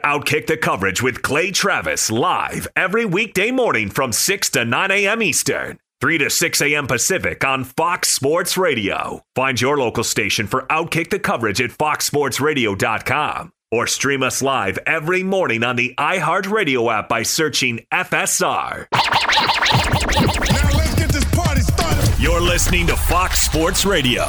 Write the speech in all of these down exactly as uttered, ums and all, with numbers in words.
Outkick the Coverage with Clay Travis live every weekday morning from six to nine a.m. Eastern, three to six a.m. Pacific on Fox Sports Radio. Find your local station for Outkick the Coverage at fox sports radio dot com or stream us live every morning on the iHeartRadio app by searching F S R. Now let's get this party started. You're listening to Fox Sports Radio.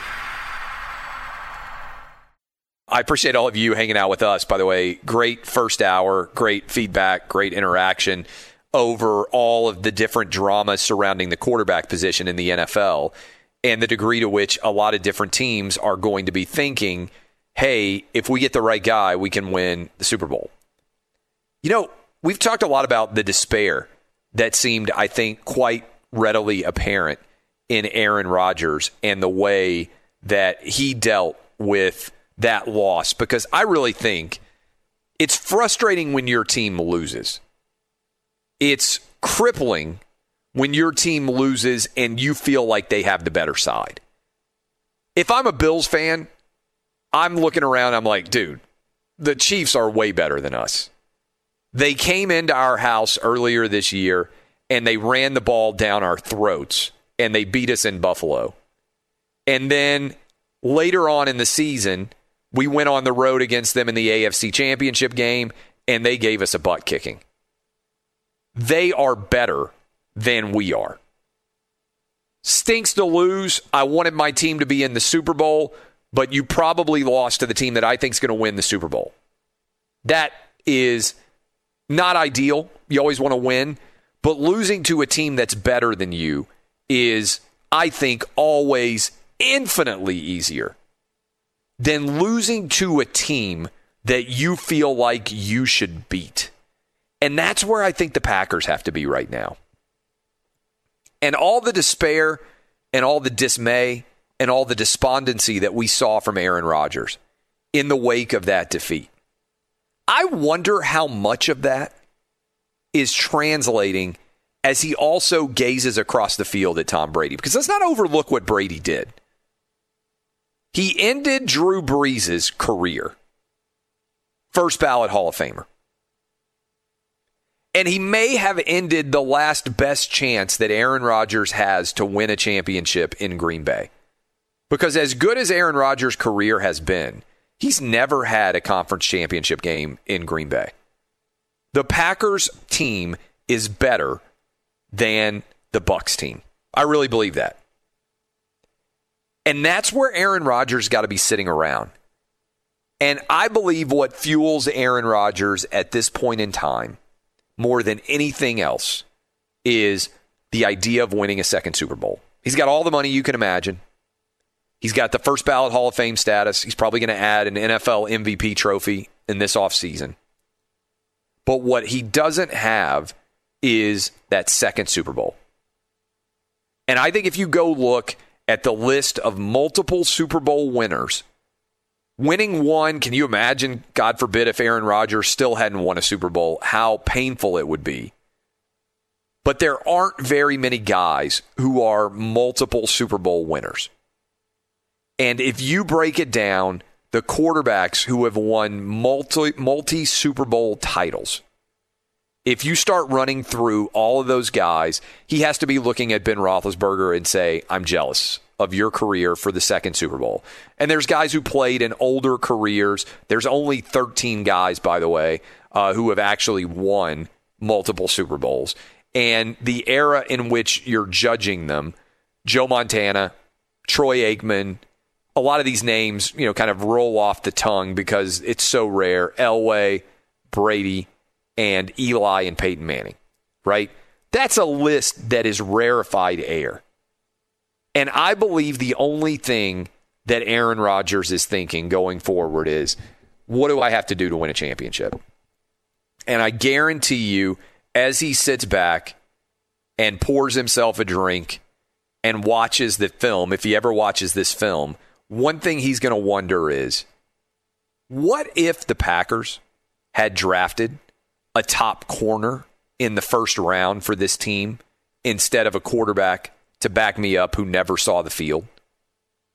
I appreciate all of you hanging out with us. By the way, great first hour, great feedback, great interaction over all of the different dramas surrounding the quarterback position in the N F L and the degree to which a lot of different teams are going to be thinking, hey, if we get the right guy, we can win the Super Bowl. You know, we've talked a lot about the despair that seemed, I think, quite readily apparent in Aaron Rodgers and the way that he dealt with that loss, because I really think it's frustrating when your team loses. It's crippling when your team loses and you feel like they have the better side. If I'm a Bills fan, I'm looking around, I'm like, dude, the Chiefs are way better than us. They came into our house earlier this year and they ran the ball down our throats and they beat us in Buffalo. And then later on in the season, we went on the road against them in the A F C Championship game, and they gave us a butt kicking. They are better than we are. Stinks to lose. I wanted my team to be in the Super Bowl, but you probably lost to the team that I think is going to win the Super Bowl. That is not ideal. You always want to win, but losing to a team that's better than you is, I think, always infinitely easier than losing to a team that you feel like you should beat. And that's where I think the Packers have to be right now. And all the despair and all the dismay and all the despondency that we saw from Aaron Rodgers in the wake of that defeat, I wonder how much of that is translating as he also gazes across the field at Tom Brady. Because let's not overlook what Brady did. He ended Drew Brees' career. First ballot Hall of Famer. And he may have ended the last best chance that Aaron Rodgers has to win a championship in Green Bay. Because as good as Aaron Rodgers' career has been, he's never had a conference championship game in Green Bay. The Packers team is better than the Bucs team. I really believe that. And that's where Aaron Rodgers got to be sitting around. And I believe what fuels Aaron Rodgers at this point in time, more than anything else, is the idea of winning a second Super Bowl. He's got all the money you can imagine. He's got the first ballot Hall of Fame status. He's probably going to add an N F L M V P trophy in this offseason. But what he doesn't have is that second Super Bowl. And I think if you go look at the list of multiple Super Bowl winners, winning one, can you imagine, God forbid, if Aaron Rodgers still hadn't won a Super Bowl, how painful it would be. But there aren't very many guys who are multiple Super Bowl winners. And if you break it down, the quarterbacks who have won multi, multi Super Bowl titles, if you start running through all of those guys, he has to be looking at Ben Roethlisberger and say, I'm jealous of your career for the second Super Bowl. And there's guys who played in older careers. There's only thirteen guys, by the way, uh, who have actually won multiple Super Bowls. And the era in which you're judging them, Joe Montana, Troy Aikman, a lot of these names, you know, kind of roll off the tongue because it's so rare. Elway, Brady, and Eli and Peyton Manning, right? That's a list that is rarefied air. And I believe the only thing that Aaron Rodgers is thinking going forward is, what do I have to do to win a championship? And I guarantee you, as he sits back and pours himself a drink and watches the film, if he ever watches this film, one thing he's going to wonder is, what if the Packers had drafted a top corner in the first round for this team instead of a quarterback to back me up who never saw the field?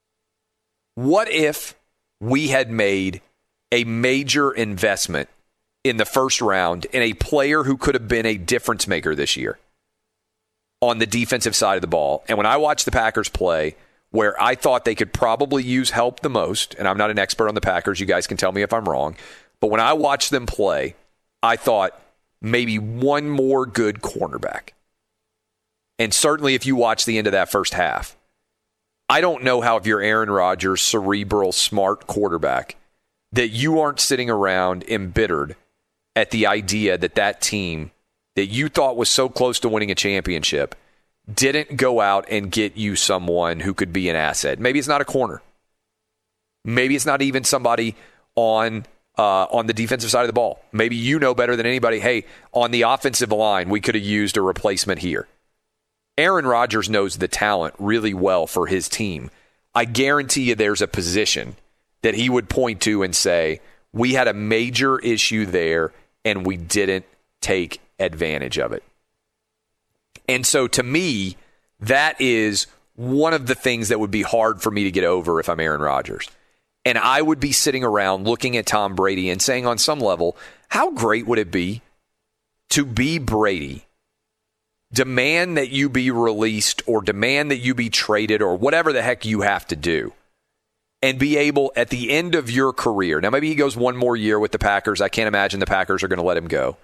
What if we had made a major investment in the first round in a player who could have been a difference maker this year on the defensive side of the ball. And when I watched the Packers play, where I thought they could probably use help the most, and I'm not an expert on the Packers, you guys can tell me if I'm wrong, but when I watched them play, I thought maybe one more good cornerback. And certainly if you watch the end of that first half, I don't know how if you're Aaron Rodgers, cerebral, smart quarterback, that you aren't sitting around embittered at the idea that that team that you thought was so close to winning a championship didn't go out and get you someone who could be an asset. Maybe it's not a corner. Maybe it's not even somebody on uh, on the defensive side of the ball. Maybe you know better than anybody, hey, on the offensive line, we could have used a replacement here. Aaron Rodgers knows the talent really well for his team. I guarantee you there's a position that he would point to and say, we had a major issue there and we didn't take advantage of it. And so to me, that is one of the things that would be hard for me to get over if I'm Aaron Rodgers. And I would be sitting around looking at Tom Brady and saying on some level, how great would it be to be Brady, demand that you be released or demand that you be traded or whatever the heck you have to do, and be able at the end of your career, now maybe he goes one more year with the Packers. I can't imagine the Packers are going to let him go.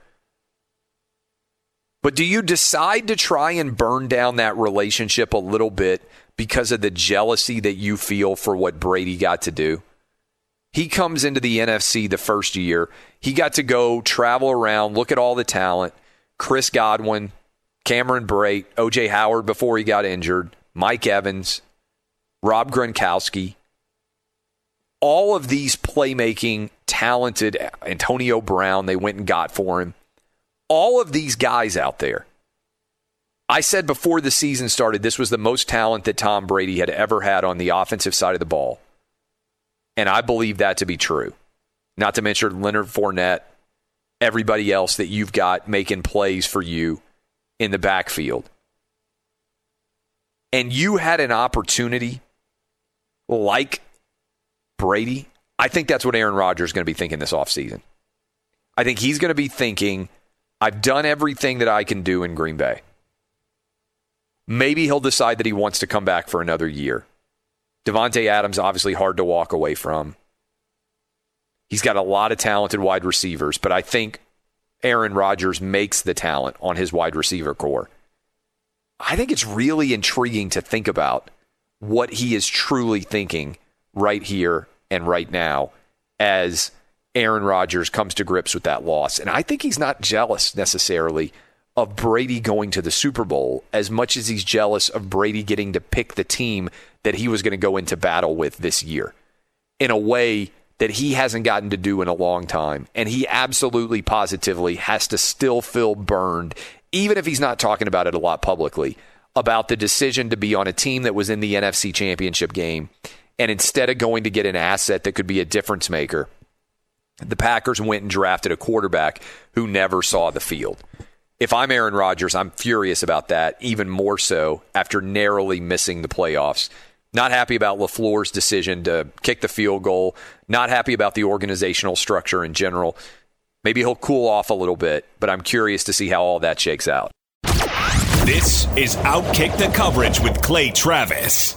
But do you decide to try and burn down that relationship a little bit because of the jealousy that you feel for what Brady got to do? He comes into the N F C the first year. He got to go travel around, look at all the talent. Chris Godwin, Cameron Brate, O J Howard before he got injured, Mike Evans, Rob Gronkowski. All of these playmaking, talented, Antonio Brown, they went and got for him. All of these guys out there. I said before the season started, this was the most talent that Tom Brady had ever had on the offensive side of the ball. And I believe that to be true. Not to mention Leonard Fournette, everybody else that you've got making plays for you in the backfield. And you had an opportunity like Brady. I think that's what Aaron Rodgers is going to be thinking this offseason. I think he's going to be thinking, I've done everything that I can do in Green Bay. Maybe he'll decide that he wants to come back for another year. Devontae Adams, obviously hard to walk away from. He's got a lot of talented wide receivers, but I think Aaron Rodgers makes the talent on his wide receiver core. I think it's really intriguing to think about what he is truly thinking right here and right now as Aaron Rodgers comes to grips with that loss. And I think he's not jealous necessarily of Brady going to the Super Bowl as much as he's jealous of Brady getting to pick the team that he was going to go into battle with this year in a way that he hasn't gotten to do in a long time. And he absolutely positively has to still feel burned, even if he's not talking about it a lot publicly, about the decision to be on a team that was in the N F C Championship game. And instead of going to get an asset that could be a difference maker, the Packers went and drafted a quarterback who never saw the field. If I'm Aaron Rodgers, I'm furious about that, even more so after narrowly missing the playoffs. Not happy about LaFleur's decision to kick the field goal. Not happy about the organizational structure in general. Maybe he'll cool off a little bit, but I'm curious to see how all that shakes out. This is Outkick the Coverage with Clay Travis.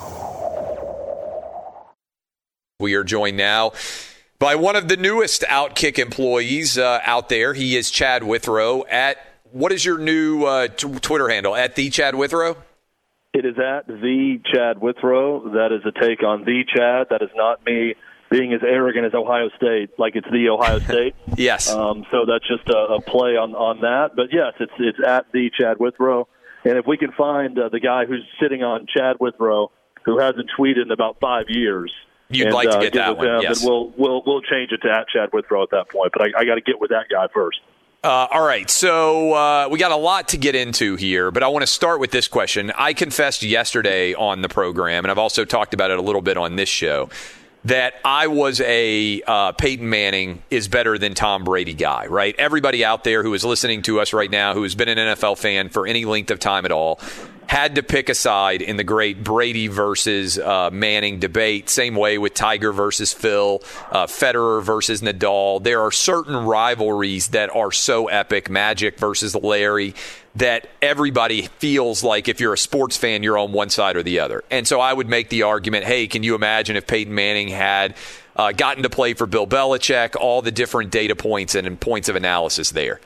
We are joined now by one of the newest Outkick employees uh, out there. He is Chad Withrow at, what is your new uh, t- Twitter handle? At the Chad Withrow? It is at the Chad Withrow. That is a take on the Chad. That is not me being as arrogant as Ohio State, like it's the Ohio State. Yes. Um, so that's just a, a play on, on that. But, yes, it's it's at the Chad Withrow. And if we can find uh, the guy who's sitting on Chad Withrow who hasn't tweeted in about five years, You'd and, like to uh, get, get that with one, him, yes. And we'll, we'll, we'll change it to at Chad Withrow at that point. But I, I got to get with that guy first. Uh, all right, so uh, we got a lot to get into here, but I want to start with this question. I confessed yesterday on the program, and I've also talked about it a little bit on this show, that I was a uh, Peyton Manning is better than Tom Brady guy, right? Everybody out there who is listening to us right now who has been an N F L fan for any length of time at all, had to pick a side in the great Brady versus uh, Manning debate. Same way with Tiger versus Phil, uh, Federer versus Nadal. There are certain rivalries that are so epic, Magic versus Larry, that everybody feels like if you're a sports fan, you're on one side or the other. And so I would make the argument, hey, can you imagine if Peyton Manning had uh, gotten to play for Bill Belichick, all the different data points and, and points of analysis there.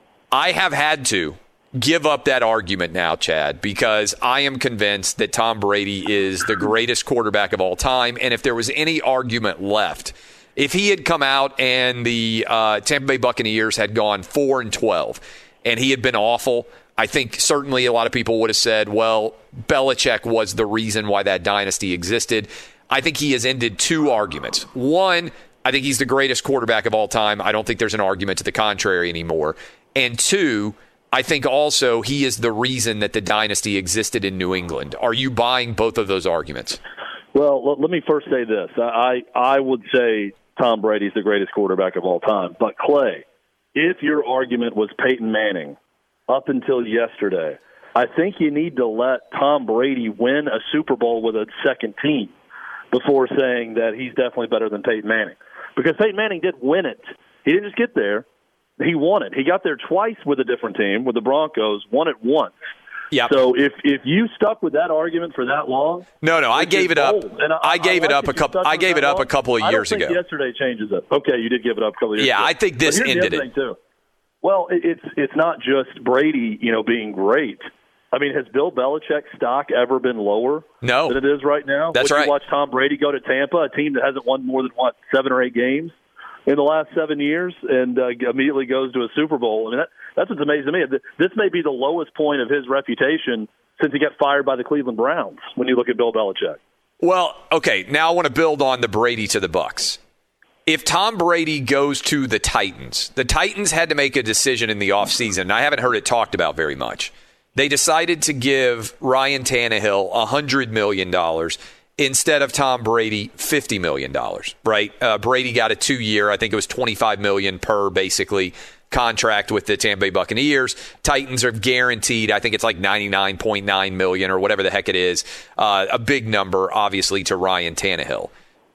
I have had to give up that argument now, Chad, because I am convinced that Tom Brady is the greatest quarterback of all time. And if there was any argument left, if he had come out and the uh, Tampa Bay Buccaneers had gone four and twelve and he had been awful, I think certainly a lot of people would have said, well, Belichick was the reason why that dynasty existed. I think he has ended two arguments. One, I think he's the greatest quarterback of all time. I don't think there's an argument to the contrary anymore. And two, I think also he is the reason that the dynasty existed in New England. Are you buying both of those arguments? Well, let me first say this. I, I would say Tom Brady's the greatest quarterback of all time. But, Clay, if your argument was Peyton Manning up until yesterday, I think you need to let Tom Brady win a Super Bowl with a second team before saying that he's definitely better than Peyton Manning. Because Peyton Manning did win it. He didn't just get there. He won it. He got there twice with a different team, with the Broncos, won it once. Yep. So if if you stuck with that argument for that long, no, no, I gave it up. I, I gave I like it up a couple. I gave it up long. a couple of I years don't think ago. Yesterday changes it. Okay, you did give it up a couple of years yeah, ago. Yeah, I think this ended it. Too. Well, it, it's it's not just Brady, you know, being great. I mean, has Bill Belichick's stock ever been lower no. than it is right now? That's Would right. You watch Tom Brady go to Tampa, a team that hasn't won more than what seven or eight games in the last seven years, and uh, immediately goes to a Super Bowl. I mean, that, that's what's amazing to me. This may be the lowest point of his reputation since he got fired by the Cleveland Browns, when you look at Bill Belichick. Well, okay, now I want to build on the Brady to the Bucs. If Tom Brady goes to the Titans, the Titans had to make a decision in the offseason, and I haven't heard it talked about very much. They decided to give Ryan Tannehill one hundred million dollars instead of Tom Brady fifty million dollars, right? Uh, Brady got a two-year, I think it was twenty-five million dollars per, basically, contract with the Tampa Bay Buccaneers. Titans are guaranteed, I think it's like ninety-nine point nine million dollars or whatever the heck it is, uh, a big number, obviously, to Ryan Tannehill.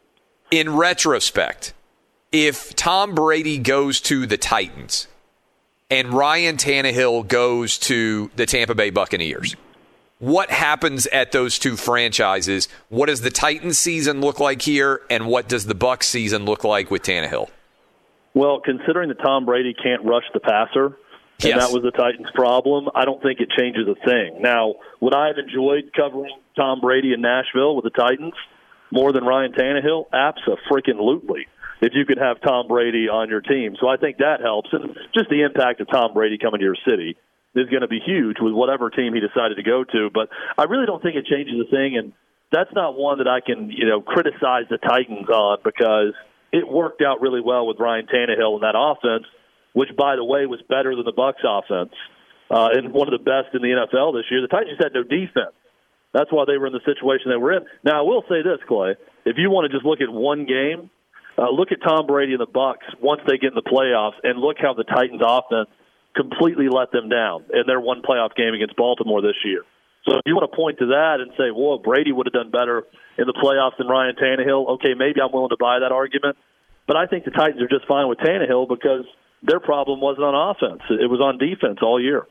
In retrospect, if Tom Brady goes to the Titans and Ryan Tannehill goes to the Tampa Bay Buccaneers, what happens at those two franchises? What does the Titans season look like here, and what does the Bucs season look like with Tannehill? Well, considering that Tom Brady can't rush the passer, and yes. that was the Titans' problem, I don't think it changes a thing. Now, would I have enjoyed covering Tom Brady in Nashville with the Titans more than Ryan Tannehill? Abso-freaking-lutely, if you could have Tom Brady on your team. So I think that helps. And just the impact of Tom Brady coming to your city is going to be huge with whatever team he decided to go to. But I really don't think it changes a thing, and that's not one that I can, you know, criticize the Titans on, because it worked out really well with Ryan Tannehill in that offense, which, by the way, was better than the Bucs offense uh, and one of the best in the N F L this year. The Titans just had no defense. That's why they were in the situation they were in. Now, I will say this, Clay. If you want to just look at one game, uh, look at Tom Brady and the Bucs once they get in the playoffs, and look how the Titans offense completely let them down in their one playoff game against Baltimore this year. So if you want to point to that and say, whoa, Brady would have done better in the playoffs than Ryan Tannehill, okay, maybe I'm willing to buy that argument. But I think the Titans are just fine with Tannehill because their problem wasn't on offense. It was on defense all year.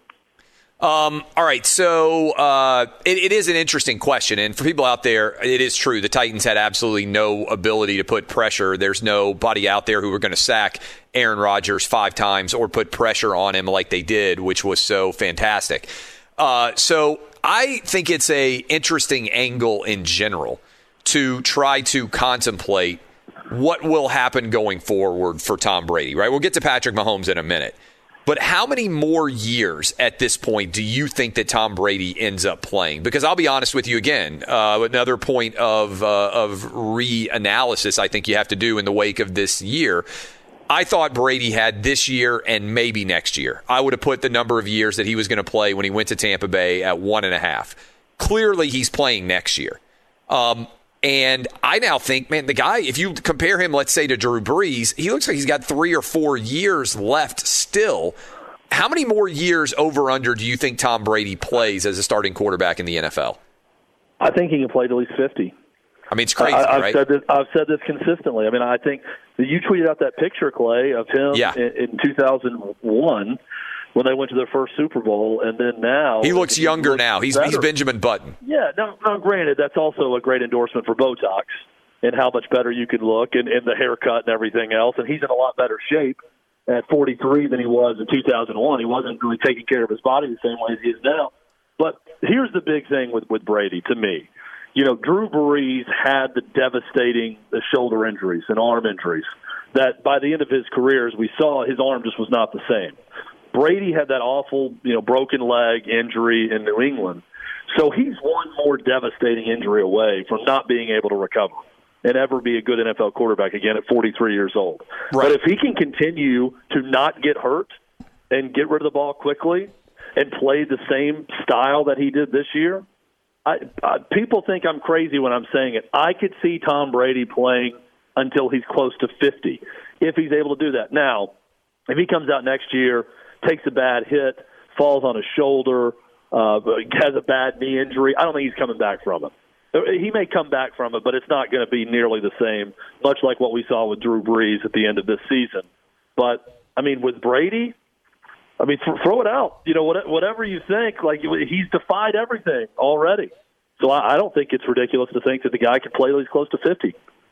Um, all right, so uh, it, it is an interesting question. And for people out there, it is true. The Titans had absolutely no ability to put pressure. There's nobody out there who were going to sack Aaron Rodgers five times or put pressure on him like they did, which was so fantastic. Uh, so I think it's a interesting angle in general to try to contemplate what will happen going forward for Tom Brady, right? We'll get to Patrick Mahomes in a minute. But how many more years at this point do you think that Tom Brady ends up playing? Because I'll be honest with you again, uh, another point of uh, of reanalysis I think you have to do in the wake of this year. I thought Brady had this year and maybe next year. I would have put the number of years that he was going to play when he went to Tampa Bay at one and a half. Clearly, he's playing next year. Um, and I now think, man, the guy, if you compare him, let's say, to Drew Brees, he looks like he's got three or four years left still How many more years over under do you think Tom Brady plays as a starting quarterback in the N F L? I think he can play at least fifty. I mean, it's crazy, I, I've right? Said this, I've said this consistently. I mean, I think that you tweeted out that picture, Clay, of him yeah. in, in two thousand one when they went to their first Super Bowl, and then now he looks he younger looks now. He's better. he's Benjamin Button. Yeah, no, no. Granted, that's also a great endorsement for Botox and how much better you can look, and, and the haircut and everything else. And he's in a lot better shape at forty-three than he was in two thousand one. He wasn't really taking care of his body the same way as he is now. But here's the big thing with, with Brady, to me. You know, Drew Brees had the devastating the shoulder injuries and arm injuries that by the end of his career, as we saw, his arm just was not the same. Brady had that awful, you know, broken leg injury in New England. So he's one more devastating injury away from not being able to recover and ever be a good N F L quarterback again at forty-three years old. Right. But if he can continue to not get hurt and get rid of the ball quickly and play the same style that he did this year, I, I, people think I'm crazy when I'm saying it. I could see Tom Brady playing until he's close to fifty if he's able to do that. Now, if he comes out next year, takes a bad hit, falls on his shoulder, uh, has a bad knee injury, I don't think he's coming back from it. He may come back from it, but it's not going to be nearly the same, much like what we saw with Drew Brees at the end of this season. But, I mean, with Brady, I mean, throw it out. You know, whatever you think, like he's defied everything already. So I don't think it's ridiculous to think that the guy could play till he's close to fifty.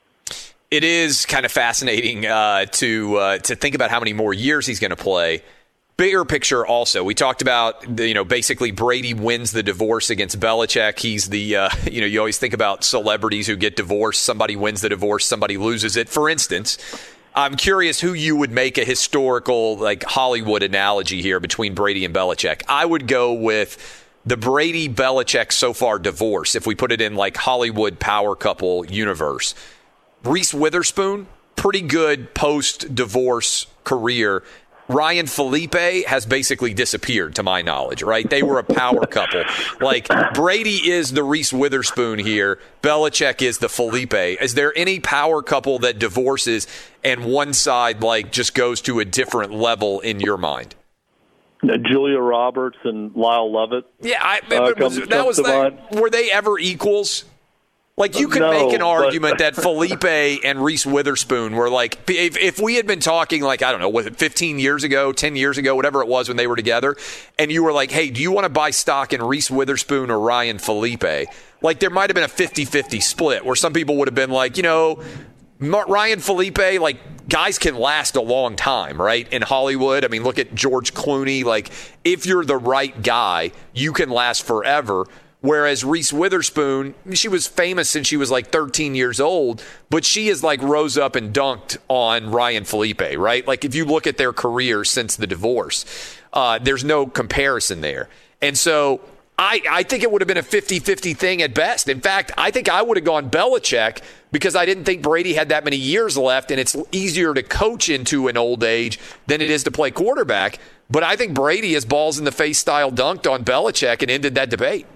It is kind of fascinating uh, to uh, to think about how many more years he's going to play. Bigger picture also, we talked about, you know, basically Brady wins the divorce against Belichick. He's the, uh, you know, you always think about celebrities who get divorced. Somebody wins the divorce, somebody loses it. For instance, I'm curious who you would make a historical, like, Hollywood analogy here between Brady and Belichick. I would go with the Brady-Belichick so far divorce, if we put it in, like, Hollywood power couple universe. Reese Witherspoon, pretty good post-divorce career. Ryan Felipe has basically disappeared, to my knowledge, right? They were a power couple. Like, Brady is the Reese Witherspoon here. Belichick is the Felipe. Is there any power couple that divorces and one side, like, just goes to a different level in your mind? Julia Roberts and Lyle Lovett. Yeah, I, uh, was, comes, that was like, were they ever equals? Like, you could no, make an argument but... that Felipe and Reese Witherspoon were like, if, if we had been talking, like, I don't know, was it fifteen years ago, ten years ago, whatever it was when they were together, and you were like, hey, do you want to buy stock in Reese Witherspoon or Ryan Felipe? Like, there might have been a fifty-fifty split where some people would have been like, you know, Ryan Felipe, like, guys can last a long time, right? In Hollywood, I mean, look at George Clooney. Like, if you're the right guy, you can last forever. Whereas Reese Witherspoon, she was famous since she was like thirteen years old, but she is like rose up and dunked on Ryan Felipe, right? Like, if you look at their careers since the divorce, uh, there's no comparison there. And so I, I think it would have been a fifty-fifty thing at best. In fact, I think I would have gone Belichick because I didn't think Brady had that many years left, and it's easier to coach into an old age than it is to play quarterback. But I think Brady has balls in the face style dunked on Belichick and ended that debate.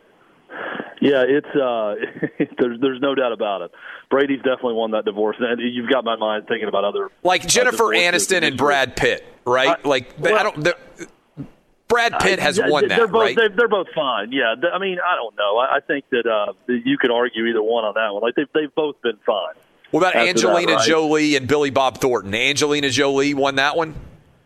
Yeah, it's uh, there's there's no doubt about it. Brady's definitely won that divorce, and you've got my mind thinking about other like Jennifer uh, Aniston and Brad Pitt, right? I, like well, I don't. Brad Pitt has I, won they're that, both, right? They're, they're both fine. Yeah, I mean, I don't know. I, I think that uh, you could argue either one on that one. Like they've they've both been fine. What about Angelina that, right? Jolie and Billy Bob Thornton? Angelina Jolie won that one.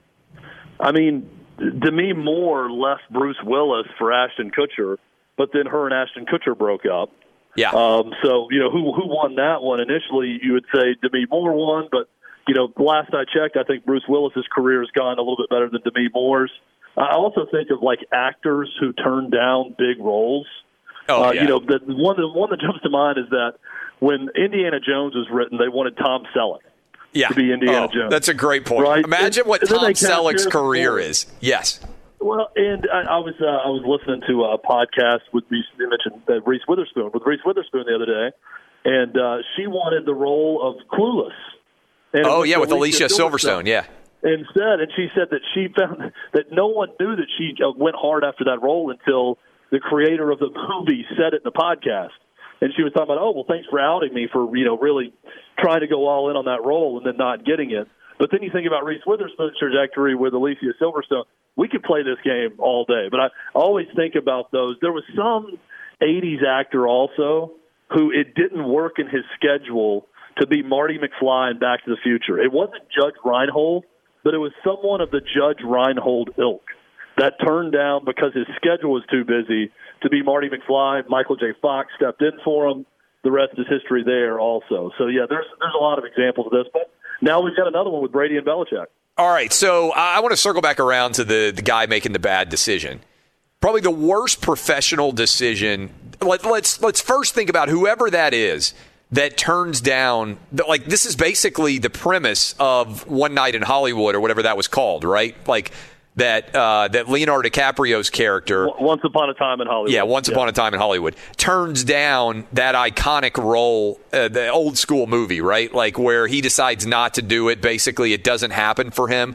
I mean, Demi Moore left Bruce Willis for Ashton Kutcher. But then her and Ashton Kutcher broke up. Yeah. Um, so, you know, who who won that one? Initially, you would say Demi Moore won. But, you know, last I checked, I think Bruce Willis's career has gone a little bit better than Demi Moore's. I also think of, like, actors who turn down big roles. Oh, uh, yeah. You know, the one, the one that jumps to mind is that when Indiana Jones was written, they wanted Tom Selleck yeah. to be Indiana oh, Jones. That's a great point. Right? Imagine and, what and Tom Selleck's career forward. is. Yes. Well, and I, I was uh, I was listening to a podcast with Reese, you mentioned uh, Reese Witherspoon with Reese Witherspoon the other day, and uh, she wanted the role of Clueless. And oh yeah, with Alicia Silverstone, Silverstone, yeah. Instead, and she said that she found that no one knew that she uh, went hard after that role until the creator of the movie said it in the podcast. And she was talking about, oh well, thanks for outing me for you know really trying to go all in on that role and then not getting it. But then you think about Reese Witherspoon's trajectory with Alicia Silverstone. we could play this game all day. But I always think about those. There was some eighties actor also who it didn't work in his schedule to be Marty McFly in Back to the Future. It wasn't Judge Reinhold, but it was someone of the Judge Reinhold ilk that turned down because his schedule was too busy to be Marty McFly. Michael J. Fox stepped in for him. The rest is history there also. So, yeah, there's there's a lot of examples of this. But now we've got another one with Brady and Belichick. All right, so I want to circle back around to the, the guy making the bad decision. Probably the worst professional decision. Let, let's let's first think about whoever that is that turns down. Like, this is basically the premise of One Night in Hollywood or whatever that was called, right? Like that uh, that Leonardo DiCaprio's character, Once Upon a Time in Hollywood. Yeah, Once yeah. Upon a Time in Hollywood, turns down that iconic role, uh, the old school movie, right? Like where he decides not to do it. Basically, it doesn't happen for him.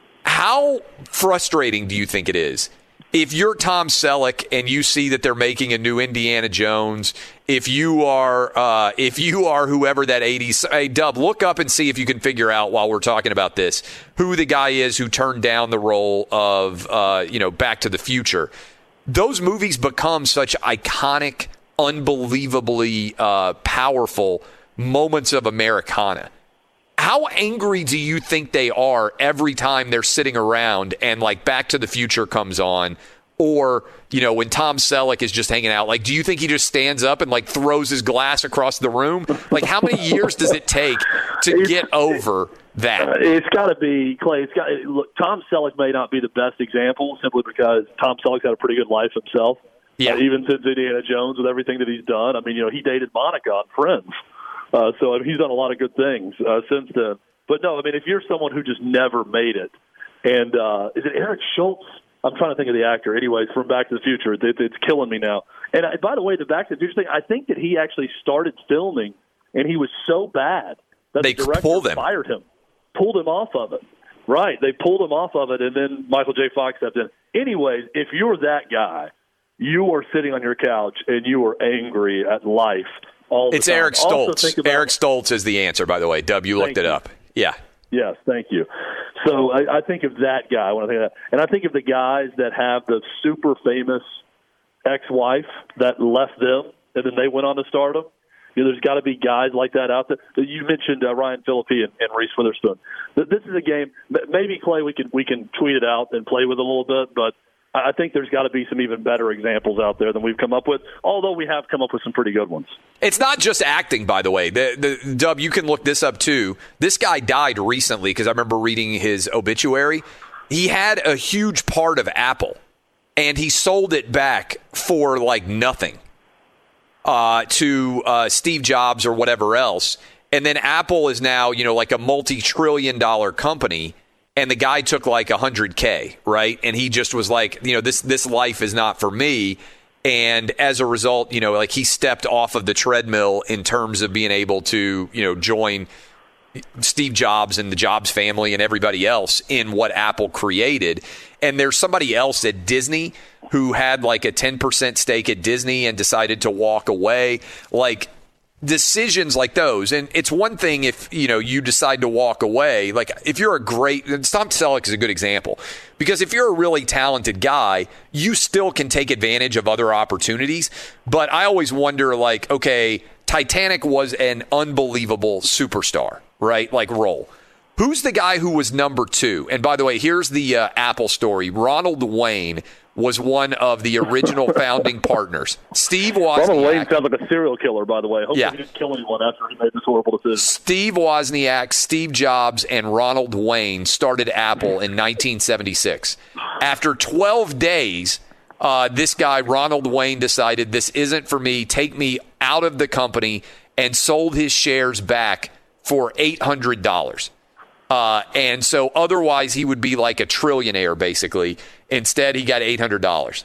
How frustrating do you think it is if you're Tom Selleck and you see that they're making a new Indiana Jones? If you are, uh, if you are whoever that eighties, hey, Dub, look up and see if you can figure out while we're talking about this who the guy is who turned down the role of, uh, you know, Back to the Future. Those movies become such iconic, unbelievably uh, powerful moments of Americana. How angry do you think they are every time they're sitting around and like Back to the Future comes on? Or, you know, when Tom Selleck is just hanging out, like, do you think he just stands up and like throws his glass across the room? Like, how many years does it take to get over that? Uh, it's got to be, Clay. It's got look. Tom Selleck may not be the best example simply because Tom Selleck's had a pretty good life himself. Yeah. Uh, even since Indiana Jones, with everything that he's done. I mean, you know, he dated Monica on Friends. Uh, so I mean, he's done a lot of good things uh, since then. But no, I mean, if you're someone who just never made it, and uh, is it Eric Schultz? I'm trying to think of the actor. Anyways, from Back to the Future, it, it's killing me now. And I, by the way, the Back to the Future thing, I think that he actually started filming, and he was so bad that they the director pulled him. fired him, pulled him off of it. Right, they pulled him off of it, and then Michael J. Fox stepped in. Anyways, if you're that guy, you are sitting on your couch and you are angry at life. All the it's time. Eric Stoltz. About, Eric Stoltz is the answer, by the way. Dub, you looked it you. up. Yeah. Yes, thank you. So I, I think of that guy when I think of that. And I think of the guys that have the super famous ex-wife that left them and then they went on to stardom. You know, there's got to be guys like that out there. You mentioned uh, Ryan Phillippe and, and Reese Witherspoon. This is a game. Maybe, Clay, we can we can tweet it out and play with it a little bit, but I think there's got to be some even better examples out there than we've come up with, although we have come up with some pretty good ones. It's not just acting, by the way. The, the Dub, you can look this up, too. This guy died recently because I remember reading his obituary. He had a huge part of Apple, and he sold it back for, like, nothing uh, to uh, Steve Jobs or whatever else. And then Apple is now, you know, like a multi-trillion dollar company. And the guy took like one hundred K, right? And he just was like, you know, this this life is not for me. And as a result, you know, like he stepped off of the treadmill in terms of being able to, you know, join Steve Jobs and the Jobs family and everybody else in what Apple created. And there's somebody else at Disney who had like a ten percent stake at Disney and decided to walk away. Like, decisions like those, and it's one thing if you know you decide to walk away. Like if you're a great, Tom Selleck is a good example, because if you're a really talented guy, you still can take advantage of other opportunities. But I always wonder, like, okay, Titanic was an unbelievable superstar, right? Like role. Who's the guy who was number two? And by the way, here's the uh, Apple story. Ronald Wayne was one of the original founding partners. Steve Wozniak. Ronald Wayne sounds like a serial killer, by the way. Hopefully yeah. he didn't kill anyone after he made this horrible decision. Steve Wozniak, Steve Jobs, and Ronald Wayne started Apple in nineteen seventy-six. After twelve days, uh, this guy, Ronald Wayne, decided this isn't for me. Take me out of the company, and sold his shares back for eight hundred dollars. Uh, and so otherwise he would be like a trillionaire, basically. Instead, he got eight hundred dollars.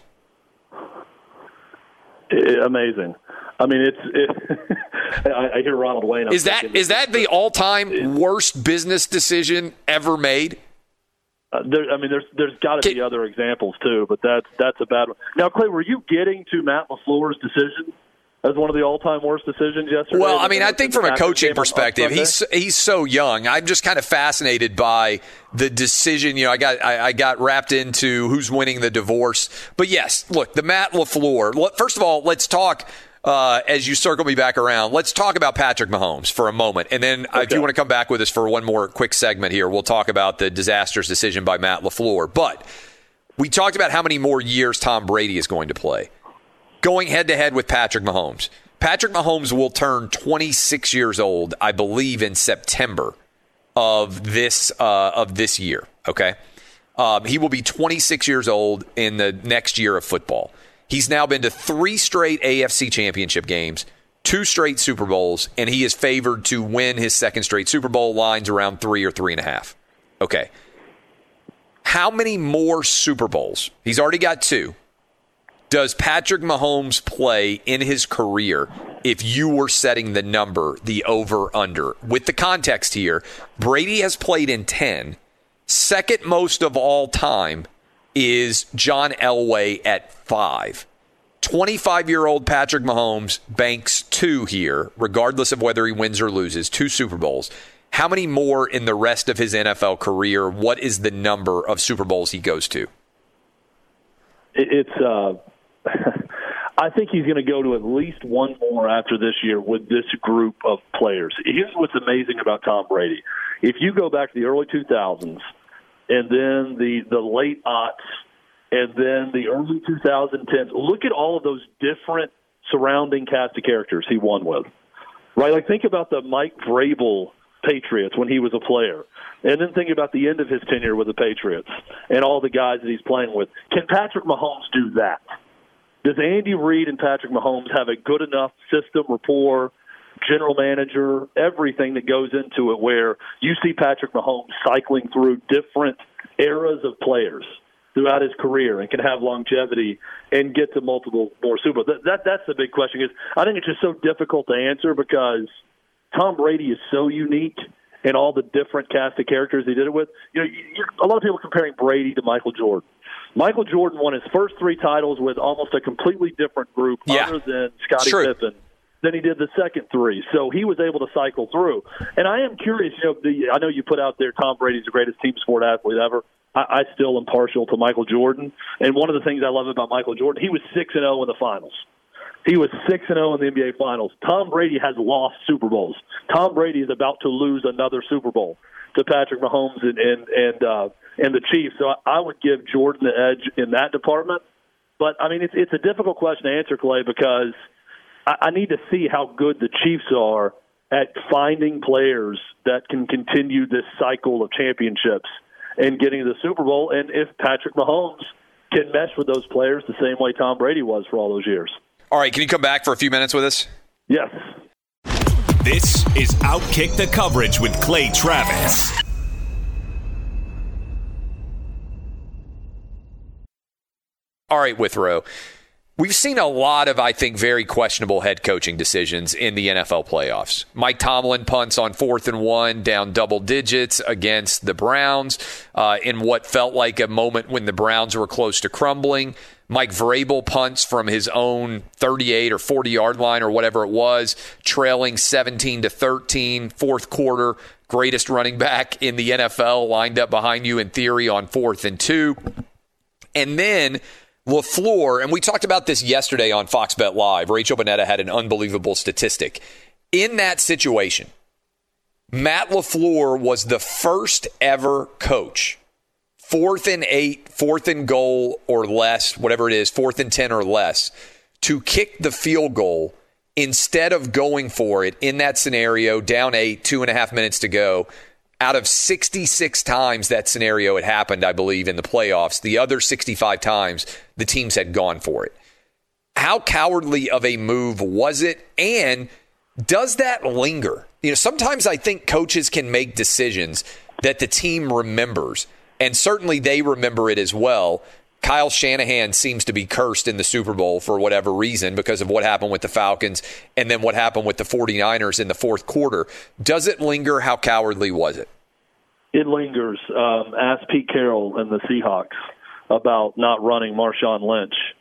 Amazing. I mean, it's. It, I, I hear Ronald Wayne. I'm is that is that the all-time worst business decision ever made? Uh, there, I mean, there's there's got to be other examples too, but that's that's a bad one. Now, Clay, were you getting to Matt LaFleur's decision as one of the all-time worst decisions yesterday? Well, I mean, I think from a coaching perspective, he's he's so young. I'm just kind of fascinated by the decision. You know, I got I, I got wrapped into who's winning the divorce. But yes, look, the Matt LaFleur. First of all, let's talk. Uh, as you circle me back around, let's talk about Patrick Mahomes for a moment. And then okay. if you want to come back with us for one more quick segment here, we'll talk about the disastrous decision by Matt LaFleur. But we talked about how many more years Tom Brady is going to play. Going head-to-head with Patrick Mahomes. Patrick Mahomes will turn twenty-six years old, I believe, in September of this uh, of this year. Okay, um, he will be twenty-six years old in the next year of football. He's now been to three straight A F C championship games, two straight Super Bowls, and he is favored to win his second straight Super Bowl. Lines around three or three and a half. Okay. How many more Super Bowls? He's already got two. Does Patrick Mahomes play in his career if you were setting the number, the over-under? With the context here, Brady has played in ten. Second most of all time is John Elway at five. twenty-five-year-old Patrick Mahomes banks two here, regardless of whether he wins or loses, two Super Bowls. How many more in the rest of his N F L career? What is the number of Super Bowls he goes to? It's, uh, I think he's going to go to at least one more after this year with this group of players. Here's what's amazing about Tom Brady. If you go back to the early two thousands, and then the, the late aughts, and then the early twenty tens. Look at all of those different surrounding cast of characters he won with. Right? Like, think about the Mike Vrabel Patriots when he was a player. And then think about the end of his tenure with the Patriots and all the guys that he's playing with. Can Patrick Mahomes do that? Does Andy Reid and Patrick Mahomes have a good enough system, rapport, general manager, everything that goes into it where you see Patrick Mahomes cycling through different eras of players throughout his career and can have longevity and get to multiple more Super Bowls? That, that, that's the big question. Is I think it's just so difficult to answer because Tom Brady is so unique in all the different cast of characters he did it with. You know, you're, a lot of people are comparing Brady to Michael Jordan. Michael Jordan won his first three titles with almost a completely different group yeah. other than Scottie Pippen. Then he did the second three. So he was able to cycle through. And I am curious, you know, the, I know you put out there Tom Brady's the greatest team sport athlete ever. I, I still am partial to Michael Jordan. And one of the things I love about Michael Jordan, he was six and oh in the finals. He was six and oh in the N B A Finals. Tom Brady has lost Super Bowls. Tom Brady is about to lose another Super Bowl to Patrick Mahomes and and and, uh, and the Chiefs. So I, I would give Jordan the edge in that department. But, I mean, it's, it's a difficult question to answer, Clay, because I, I need to see how good the Chiefs are at finding players that can continue this cycle of championships and getting to the Super Bowl, and if Patrick Mahomes can mesh with those players the same way Tom Brady was for all those years. All right, can you come back for a few minutes with us? Yes. This is Outkick the Coverage with Clay Travis. All right, Withrow. We've seen a lot of, I think, very questionable head coaching decisions in the N F L playoffs. Mike Tomlin punts on fourth and one down double digits against the Browns uh, in what felt like a moment when the Browns were close to crumbling. Mike Vrabel punts from his own thirty-eight or forty-yard line or whatever it was, trailing seventeen to thirteen, fourth quarter, greatest running back in the N F L lined up behind you in theory on fourth and two. And then LaFleur, and we talked about this yesterday on Fox Bet Live. Rachel Bonnetta had an unbelievable statistic. In that situation, Matt LaFleur was the first ever coach, fourth and eight, fourth and goal or less, whatever it is, fourth and ten or less, to kick the field goal instead of going for it in that scenario, down eight, two and a half minutes to go. Out of sixty-six times that scenario had happened, I believe, in the playoffs, the other sixty-five times the teams had gone for it. How cowardly of a move was it? And does that linger? You know, sometimes I think coaches can make decisions that the team remembers, and certainly they remember it as well. Kyle Shanahan seems to be cursed in the Super Bowl for whatever reason because of what happened with the Falcons and then what happened with the 49ers in the fourth quarter. Does it linger? How cowardly was it? It lingers. Um, ask Pete Carroll and the Seahawks about not running Marshawn Lynch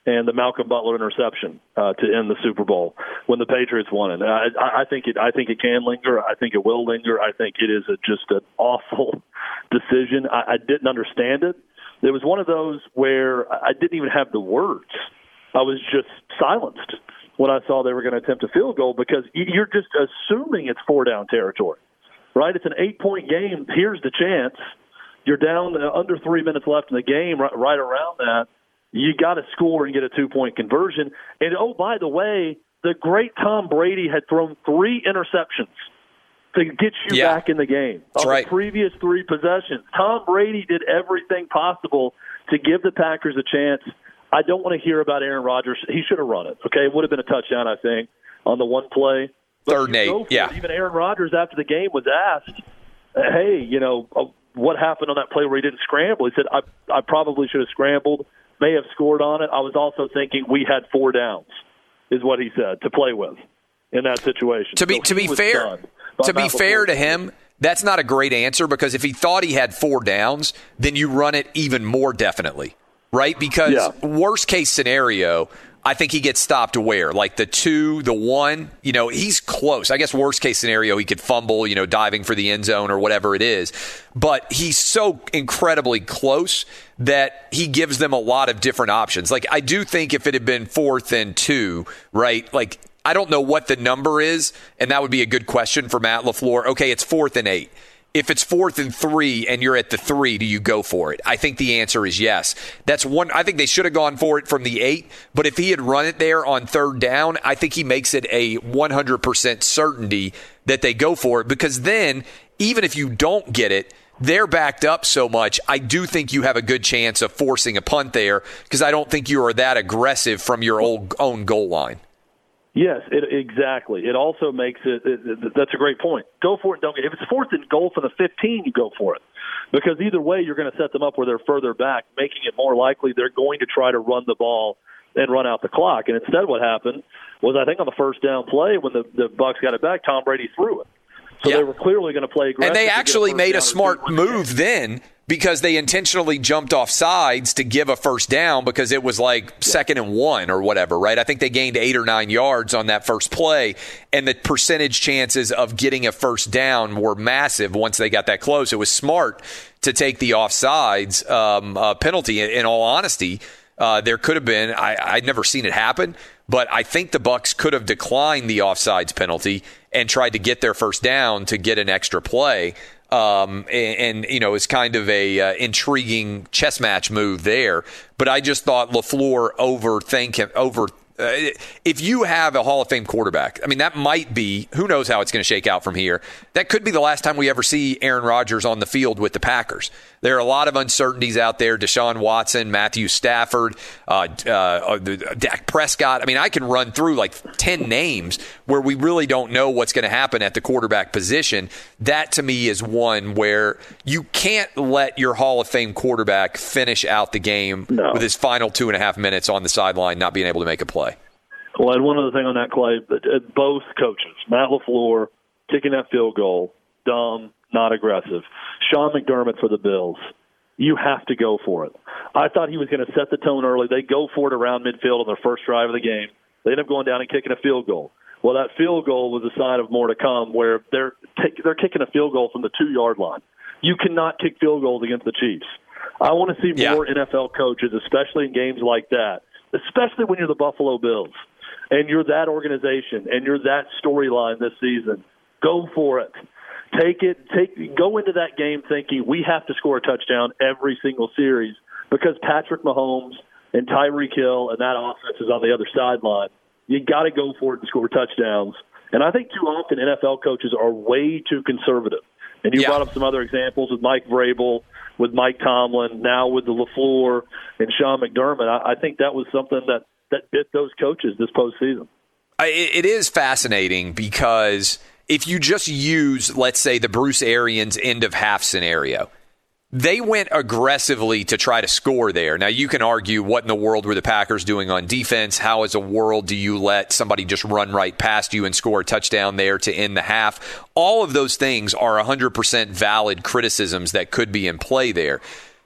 and the Malcolm Butler interception uh, to end the Super Bowl when the Patriots won it. I, I think it. I think it can linger. I think it will linger. I think it is a, just an awful decision. I, I didn't understand it. It was one of those where I didn't even have the words. I was just silenced when I saw they were going to attempt a field goal because you're just assuming it's four down territory, right? It's an eight-point game. Here's the chance. You're down under three minutes left in the game, right, right around that. You got to score and get a two-point conversion. And, oh, by the way, the great Tom Brady had thrown three interceptions to get you yeah. back in the game. That's on right. the previous three possessions. Tom Brady did everything possible to give the Packers a chance. I don't want to hear about Aaron Rodgers. He should have run it, okay? It would have been a touchdown, I think, on the one play. But Third and eight, yeah. It. Even Aaron Rodgers, after the game, was asked, hey, you know, what happened on that play where he didn't scramble? He said, I, I probably should have scrambled, may have scored on it. I was also thinking we had four downs, is what he said, to play with in that situation. To be so to be fair, to be fair to him, that's not a great answer because if he thought he had four downs, then you run it even more definitely, right? Because yeah. worst case scenario, I think he gets stopped where? Like the two, the one, you know, he's close. I guess worst case scenario, he could fumble, you know, diving for the end zone or whatever it is. But he's so incredibly close that he gives them a lot of different options. Like, I do think if it had been fourth and two, right, like, I don't know what the number is, and that would be a good question for Matt LaFleur. Okay, it's fourth and eight. If it's fourth and three and you're at the three, do you go for it? I think the answer is yes. That's one. I think they should have gone for it from the eight, but if he had run it there on third down, I think he makes it a one hundred percent certainty that they go for it because then, even if you don't get it, they're backed up so much, I do think you have a good chance of forcing a punt there because I don't think you are that aggressive from your old, own goal line. Yes, it, exactly. It also makes it, it, it. That's a great point. Go for it. Don't get. If it's fourth and goal for the fifteen, you go for it, because either way, you're going to set them up where they're further back, making it more likely they're going to try to run the ball and run out the clock. And instead, what happened was, I think on the first down play when the the Bucs got it back, Tom Brady threw it. So yeah. they were clearly going to play aggressive. And they actually made a smart move then because they intentionally jumped off sides to give a first down because it was like second and one or whatever, right? I think they gained eight or nine yards on that first play, and the percentage chances of getting a first down were massive once they got that close. It was smart to take the offsides um, uh, penalty. In, in all honesty, uh, there could have been, I, I'd never seen it happen, but I think the Bucs could have declined the offsides penalty and tried to get their first down to get an extra play. Um, and, and, you know, it's kind of a uh, intriguing chess match move there. But I just thought LaFleur overthink him, over. Uh, if you have a Hall of Fame quarterback, I mean, that might be, who knows how it's going to shake out from here. That could be the last time we ever see Aaron Rodgers on the field with the Packers. There are a lot of uncertainties out there. Deshaun Watson, Matthew Stafford, uh, uh, Dak Prescott. I mean, I can run through like ten names where we really don't know what's going to happen at the quarterback position. That, to me, is one where you can't let your Hall of Fame quarterback finish out the game no. with his final two and a half minutes on the sideline not being able to make a play. Well, and one other thing on that, Clay, both coaches, Matt LaFleur, kicking that field goal, dumb, not aggressive. Sean McDermott for the Bills, you have to go for it. I thought he was going to set the tone early. They go for it around midfield on their first drive of the game. They end up going down and kicking a field goal. Well, that field goal was a sign of more to come where they're take, they're kicking a field goal from the two-yard line. You cannot kick field goals against the Chiefs. I want to see yeah. more N F L coaches, especially in games like that, especially when you're the Buffalo Bills and you're that organization and you're that storyline this season. Go for it. Take it. Take. Go into that game thinking we have to score a touchdown every single series because Patrick Mahomes and Tyreek Hill and that offense is on the other sideline. You got to go for it and score touchdowns. And I think too often N F L coaches are way too conservative. And you yeah. brought up some other examples with Mike Vrabel, with Mike Tomlin, now with the LaFleur and Sean McDermott. I, I think that was something that, that bit those coaches this postseason. I, it is fascinating because if you just use, let's say, the Bruce Arians end of half scenario, they went aggressively to try to score there. Now, you can argue what in the world were the Packers doing on defense? How as a world do you let somebody just run right past you and score a touchdown there to end the half? All of those things are one hundred percent valid criticisms that could be in play there.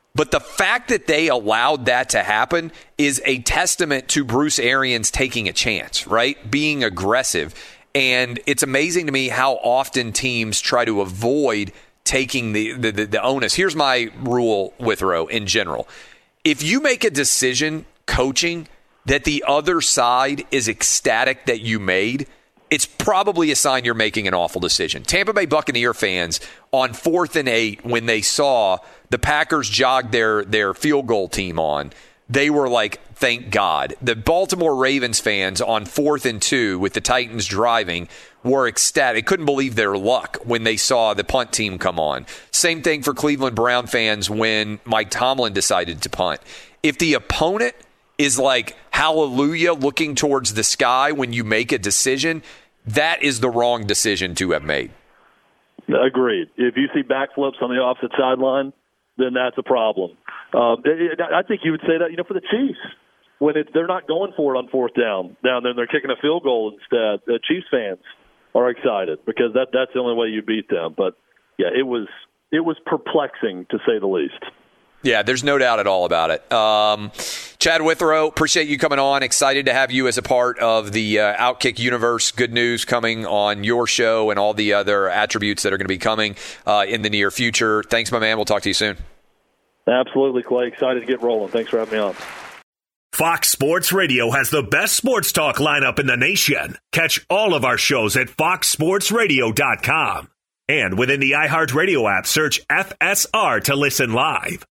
But the fact that they allowed that to happen is a testament to Bruce Arians taking a chance, right? Being aggressive. And it's amazing to me how often teams try to avoid taking the, the, the, the onus. Here's my rule, Withrow, in general. If you make a decision coaching that the other side is ecstatic that you made, it's probably a sign you're making an awful decision. Tampa Bay Buccaneer fans on fourth and eight, when they saw the Packers jog their, their field goal team on, they were like, thank God. The Baltimore Ravens fans on fourth and two with the Titans driving were ecstatic. Couldn't believe their luck when they saw the punt team come on. Same thing for Cleveland Brown fans when Mike Tomlin decided to punt. If the opponent is like, hallelujah, looking towards the sky when you make a decision, that is the wrong decision to have made. Agreed. If you see backflips on the opposite sideline, then that's a problem. Um, I think you would say that, you know, for the Chiefs, when it, they're not going for it on fourth down, down there, and they're kicking a field goal instead. The Chiefs fans are excited because that that's the only way you beat them. But yeah, it was it was perplexing to say the least. Yeah, there's no doubt at all about it. Um, Chad Withrow, appreciate you coming on. Excited to have you as a part of the uh, Outkick universe. Good news coming on your show and all the other attributes that are going to be coming uh, in the near future. Thanks, my man. We'll talk to you soon. Absolutely, Clay. Excited to get rolling. Thanks for having me on. Fox Sports Radio has the best sports talk lineup in the nation. Catch all of our shows at fox sports radio dot com. And within the iHeartRadio app, search F S R to listen live.